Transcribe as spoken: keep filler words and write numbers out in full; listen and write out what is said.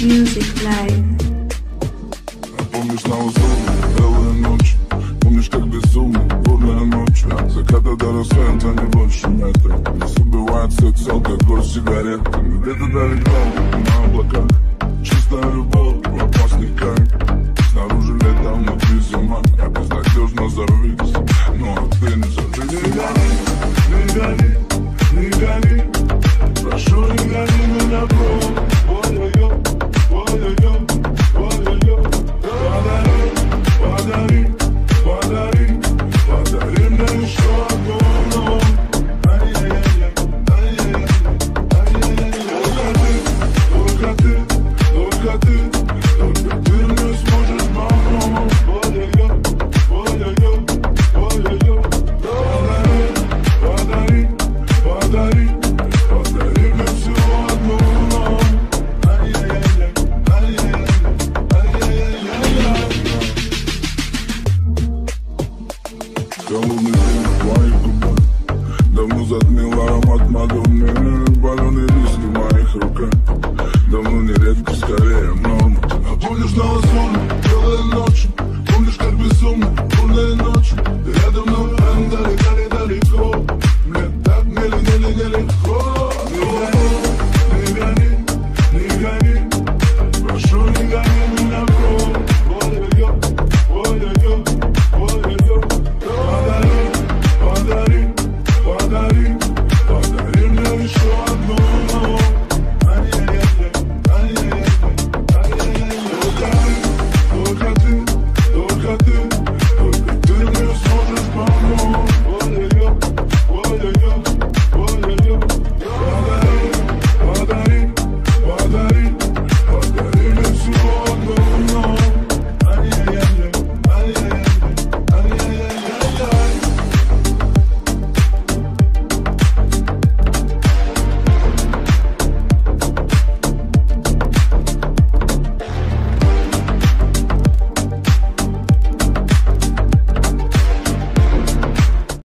Music Live. А помнишь на лазуре, белая ночь? Помнишь, как безумно, бурная ночь? От заката до рассвета не больше метра. Нас убивает секс, алкоголь, сигареты. Где-то далеко, на облаках, чистая любовь, опасный кайф. Снаружи лето, внутри зима. Я безнадежно завис, но ты не завис. Не гони, не гони.